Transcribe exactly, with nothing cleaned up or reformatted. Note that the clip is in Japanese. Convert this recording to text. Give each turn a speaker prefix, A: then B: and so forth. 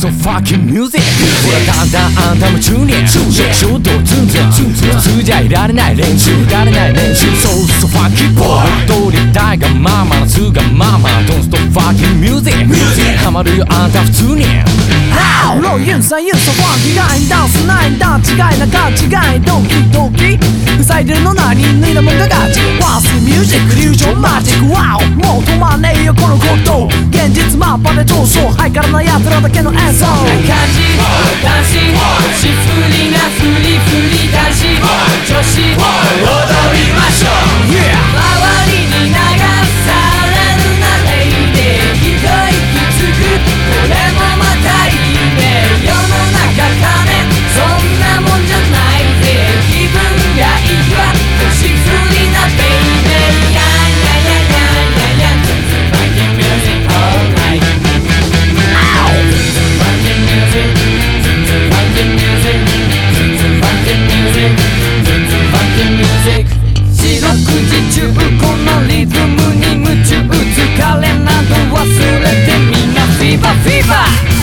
A: ストファッキンミュージック。ほらだんだんあんたもチューニング、衝動ツンツン、普通じゃいられない連中、いられない連中。ソーストファッキーボーイ、踊りたいがまま夏がままドンストファッキンミュージック。ハマるよあんた普通に。
B: ローユンさんユンさんファンキーがいんダンスないんだ違いな勘違いドキドキ塞いでるの何脱いだもんがガチワースミュージックリュージョンマジックワオもう止まんねえよこのこと現実マッパで上昇ハイカラな奴らだけの演奏
C: 感じ男子しふりなふりふり男子女子踊りましょう、yeah! 周りに流されるなレイで一息つくこれもまたいいね世の中金そんなもんじゃないぜ気分がいいわしふりなベイベーやんややややや全然ファンキーミュージック alright全然ファンキーミュージック全然ファンキーミュージック全然ファンキーミュージック全然ファンキーミュージック四六時中このリズムに夢中疲れなど忘れてみんなフィーバーフィーバー